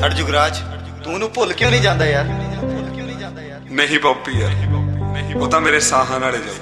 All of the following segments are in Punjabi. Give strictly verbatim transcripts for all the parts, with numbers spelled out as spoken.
ਛੱਡ ਜੁਗਰਾਜ, ਤੂੰ ਉਹਨੂੰ ਭੁੱਲ ਕਿਉਂ ਨਹੀਂ ਜਾਂਦਾ ਯਾਰ? ਨਹੀਂ ਪੌਪੀ ਯਾਰ, ਉਹ ਤਾਂ ਮੇਰੇ ਸਾਹਾਂ ਨਾਲੇ ਜਾਈ।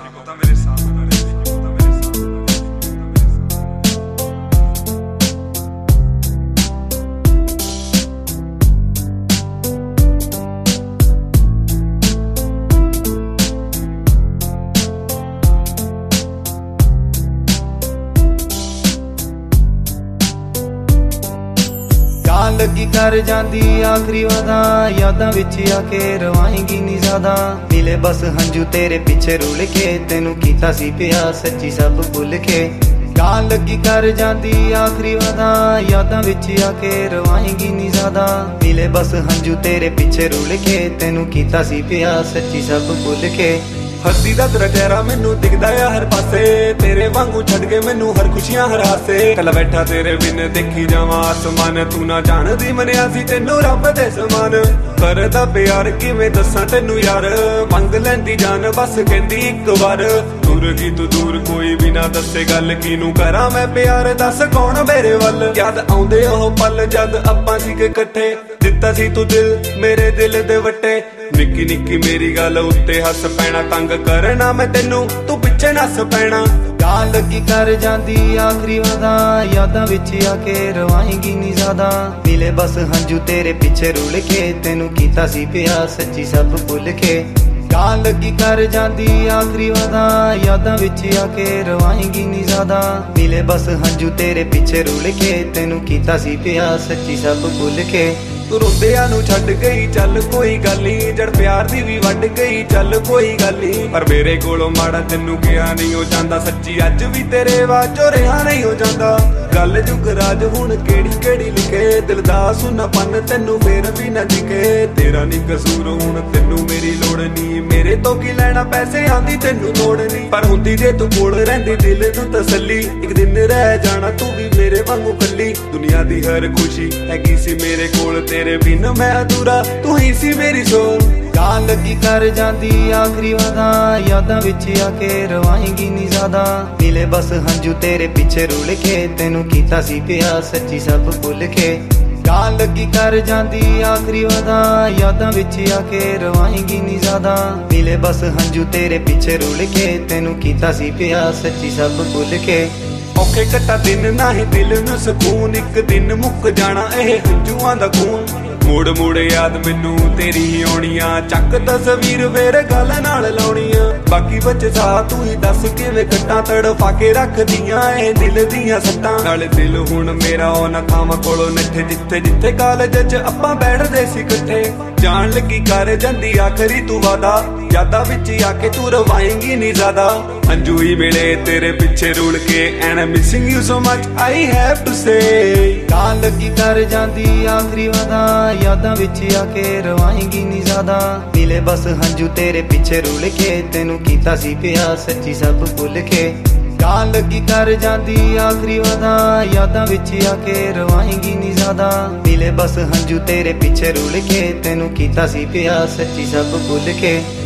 ਜਾਨ ਲੱਗੀ ਕਰ ਜਾਂਦੀ ਆਖਰੀ ਵਾਦਾ, ਯਾਦਾਂ ਵਿੱਚ ਆ ਕੇ ਰਵਾਏਂਗੀ ਨੀ ਜ਼ਿਆਦਾ। ਮਿਲੇ ਬਸ ਹੰਝੂ ਤੇਰੇ ਪਿੱਛੇ ਰੁਲ ਕੇ, ਤੈਨੂੰ ਕੀਤਾ ਸੀ ਪਿਆਰ ਸੱਚੀ ਸਭ ਭੁੱਲ ਕੇ। ਜਾਨ ਲੱਗੀ ਕਰ ਜਾਂਦੀ ਆਖਰੀ ਵਾਦਾ, ਯਾਦਾਂ ਵਿੱਚ ਆ ਕੇ ਰਵਾਏਂਗੀ ਨੀ ਜ਼ਿਆਦਾ। ਮਿਲੇ ਬਸ ਹੰਝੂ ਤੇਰੇ ਪਿੱਛੇ ਰੁਲ ਕੇ, ਤੈਨੂੰ ਕੀਤਾ ਸੀ ਪਿਆਰ ਸੱਚੀ ਸਭ ਭੁੱਲ ਕੇ। ਹੱਸੀ ਦਾ ਤੇਰਾ ਚਿਹਰਾ ਮੈਨੂੰ ਦਿਖਦਾ ਆ ਹਰ ਪਾਸੇ, ਤੇਰੇ ਵਾਂਗੂ ਛੱਡ ਕੇ ਮੈਨੂੰ ਹਰ ਖੁਸ਼ੀਆਂ ਹਰ ਹਾਸੇ। ਕੱਲਾ ਬੈਠਾ ਤੇਰੇ ਬਿਨ ਦੇਖੀ ਜਾਵਾਂ ਆਸਮਾਨ, ਤੂੰ ਨਾ ਜਾਣਦੀ ਮੰਨਿਆ ਸੀ ਤੈਨੂੰ ਰੱਬ ਦੇ ਸਮਾਨ। ਕਰਦਾ ਪਿਆਰ ਕਿਵੇਂ ਦੱਸਾਂ ਤੈਨੂੰ ਯਾਰ, ਮੰਗ ਲੈਂਦੀ ਜਾਨ ਬਸ ਕਹਿੰਦੀ ਇੱਕ ਵਾਰ। ਦੂਰ ਕੀ ਤੂੰ ਦੂਰ ਕੋਈ ਵੀ ਨਾ ਦੱਸੇ ਗੱਲ, ਕਿਹਨੂੰ ਕਰਾਂ ਮੈਂ ਪਿਆਰ ਦੱਸ ਕੌਣ ਮੇਰੇ ਵੱਲ। ਯਾਦ ਆਉਂਦੇ ਉਹ ਪਲ ਜਦ ਆਪਾਂ ਸੀਗੇ ਇਕੱਠੇ, ਦਿੱਤਾ ਸੀ ਤੂੰ ਦਿਲ ਮੇਰੇ ਦਿਲ ਦੇ ਵੱਟੇ। ਨਿੱਕੀ ਨਿੱਕੀ ਮੇਰੀ ਗੱਲ ਉੱਤੇ ਹੱਸ ਪੈਣਾ, ਤੰਗ ਕਰਨਾ ਮੈਂ ਤੈਨੂੰ ਤੂੰ ਪਿੱਛੇ ਨੱਸ ਪੈਣਾ। ਜਾਨ ਲੱਗੀ ਕਰ ਜਾਂਦੀ ਆਖਰੀ ਵਾਦਾ, ਯਾਦਾਂ ਵਿੱਚ ਆ ਕੇ ਰਵਾਏਂਗੀ ਨੀ ਜ਼ਿਆਦਾ। ਮਿਲੇ ਬਸ ਹੰਝੂ ਤੇਰੇ ਪਿੱਛੇ ਰੁਲ ਕੇ, ਤੈਨੂੰ ਕੀਤਾ ਸੀ ਪਿਆਰ ਸੱਚੀ ਸਭ ਭੁੱਲ ਕੇ। ਜਾਨ ਲੱਗੀ ਕਰ ਜਾਂਦੀ ਆਖਰੀ ਵਾਦਾ, ਯਾਦਾਂ ਵਿੱਚ ਆ ਕੇ ਰਵਾਏਂਗੀ ਨੀ ਜ਼ਿਆਦਾ। ਮਿਲੇ ਬਸ ਹੰਝੂ ਤੇਰੇ ਪਿੱਛੇ ਰੁਲ ਕੇ, ਤੈਨੂੰ ਕੀਤਾ ਸੀ ਪਿਆਰ ਸੱਚੀ ਸਭ ਭੁੱਲ ਕੇ। ਤੂੰ ਰੋਂਦਿਆਂ ਨੂੰ ਛੱਡ ਗਈ ਚੱਲ ਕੋਈ ਗੱਲ ਨੀ, ਜੜ ਪਿਆਰ ਦੀ ਵੀ ਵੱਢ ਗਈ ਚੱਲ ਕੋਈ ਗੱਲ ਨੀ। ਪਰ ਮੇਰੇ ਕੋਲੋਂ ਮਾੜਾ ਤੈਨੂੰ ਕਿਹਾ ਨਹੀਂ ਹੋ ਜਾਂਦਾ, ਸੱਚੀ ਅੱਜ ਵੀ ਤੇਰੇ ਵਾਜੋ ਰਿਹਾ ਨਹੀਂ ਹੋ ਜਾਂਦਾ। ਗੱਲ ਜੁਗਰਾਜ ਹੁਣ ਕਿਹੜੀ ਕਿਹੜੀ ਲਿਖੇ, ਦਿਲ ਦਾ ਸੁੰਨਾਪਨ ਤੈਨੂੰ ਫੇਰ ਵੀ ਨਾ ਦਿਖੇ। ਤੇਰਾ ਨੀ ਕਸੂਰ ਹੁਣ ਤੈਨੂੰ ਮੇਰੀ ਲੋੜ ਨੀ, ਮੇਰੇ ਤੋਂ ਕੀ ਲੈਣਾ ਪੈਸੇ ਆਂਦੀ ਤੈਨੂੰ ਲੋੜ ਨੀ। ਪਰ ਹੁੰਦੀ ਜੇ ਤੂੰ ਕੋਲ ਰਹਿੰਦੀ ਦਿਲ ਨੂੰ ਤਸੱਲੀ, ਇੱਕ ਦਿਨ ਰਹਿ ਜਾਣਾ ਤੂੰ ਵੀ ਮੇਰੇ ਵਾਂਗੂ ਕੱਲੀ। ਦੁਨੀਆ ਦੀ ਹਰ ਖੁਸ਼ੀ ਹੈਗੀ ਸੀ ਮੇਰੇ ਕੋਲ, ਤੇਰੇ ਬਿਨ ਮੈਂ ਅਧੂਰਾ ਤੂੰ ਹੀ ਸੀ ਮੇਰੀ ਸੋਲ। ਜਾਨ ਲੱਗੀ ਕਰ ਜਾਂਦੀ ਆਖਰੀ ਵਾਦਾ, ਯਾਦਾਂ ਵਿੱਚ ਆ ਕੇ ਰਵਾਏਂਗੀ ਨੀ ਜ਼ਿਆਦਾ। ਮਿਲੇ ਬਸ ਹੰਝੂ ਤੇਰੇ ਪਿੱਛੇ ਰੁਲ ਕੇ, ਤੈਨੂੰ ਕੀਤਾ ਸੀ ਪਿਆਰ ਸੱਚੀ ਸਭ ਭੁੱਲ ਕੇ। ਜਾਨ ਲੱਗੀ ਕਰ ਜਾਂਦੀ ਆਖਰੀ ਵਾਦਾ, ਯਾਦਾਂ ਵਿੱਚ ਆ ਕੇ ਰਵਾਏਂਗੀ ਨੀ ਜ਼ਿਆਦਾ। ਮਿਲੇ ਬਸ ਹੰਝੂ ਤੇਰੇ ਪਿੱਛੇ ਰੁਲ ਕੇ, ਤੈਨੂੰ ਕੀਤਾ ਸੀ ਪਿਆਰ ਸੱਚੀ ਸਭ ਭੁੱਲ ਕੇ। ਔਖੇ ਕੱਟਾ ਦਿਨ ਨਾਹੀਂ ਦਿਲ ਨੂੰ ਸਕੂਨ, ਇੱਕ ਦਿਨ ਮੁੱਕ ਜਾਣਾ ਇਹ ਹੰਝੂਆਂ ਦਾ ਖੂਨ। ਮੋੜ ਮੋੜ ਯਾਦ ਮੈਨੂੰ ਤੇਰੀ ਹੀ ਆਉਣੀਆਂ, ਚੱਕ ਤਸਵੀਰ ਫੇਰ ਗੱਲ ਨਾਲ ਲਾਉਣੀਆਂ। ਬਾਕੀ ਬੱਚੇ ਸਾ ਤੂੰ ਹੀ ਦੱਸ ਕਿਵੇਂ ਕੱਟਾਂ, ਤੜਫਾ ਕੇ ਰੱਖਦੀਆਂ ਇਹ ਦਿਲ ਦੀਆਂ ਸੱਟਾਂ। ਨਾਲੇ ਦਿਲ ਹੁਣ ਮੇਰਾ ਉਹਨਾਂ ਥਾਵਾਂ ਕੋਲੋਂ ਨੱਠੇ, ਜਿੱਥੇ ਜਿੱਥੇ ਕਾਲਜ ਚ ਆਪਾਂ ਬੈਠਦੇ ਸੀ ਇਕੱਠੇ। ਜਾਣ ਲੱਗੀ ਕਰ ਜਾਂਦੀ ਆਖਰੀ ਤੂੰ ਵਾਦਾ, ਯਾਦਾਂ ਵਿੱਚ ਆ ਕੇ ਤੂੰ ਰਵਾਏਂਗੀ ਨੀ ਜ਼ਿਆਦਾ। ਹੰਝੂ ਹੀ ਮਿਲੇ ਤੇਰੇ ਪਿੱਛੇ ਰੁਲ ਕੇ, and I missing you so much I have to say. ਜਾਨ ਲੱਗੀ ਕਰ ਜਾਂਦੀ ਆਖਰੀ ਵਾਦਾ, ਯਾਦਾਂ ਵਿੱਚ ਆ ਕੇ ਰਵਾਏਂਗੀ ਨੀ ਜ਼ਿਆਦਾ। ਮਿਲੇ ਬਸ ਹੰਝੂ ਤੇਰੇ ਪਿੱਛੇ ਰੁਲ ਕੇ, ਤੈਨੂੰ ਕੀਤਾ ਸੀ ਪਿਆਰ ਸੱਚੀ ਸਭ ਭੁੱਲ ਕੇ। ਜਾਨ ਲੱਗੀ ਕਰ ਜਾਂਦੀ ਆਖਰੀ ਵਾਦਾ, ਯਾਦਾਂ ਵਿੱਚ ਆ ਕੇ ਰਵਾਏਂਗੀ ਨੀ ਜ਼ਿਆਦਾ। ਮਿਲੇ ਬਸ ਹੰਝੂ ਤੇਰੇ ਪਿੱਛੇ ਰੁਲ ਕੇ, ਤੈਨੂੰ ਕੀਤਾ ਸੀ ਪਿਆਰ ਸੱਚੀ ਸਭ ਭੁੱਲ ਕੇ।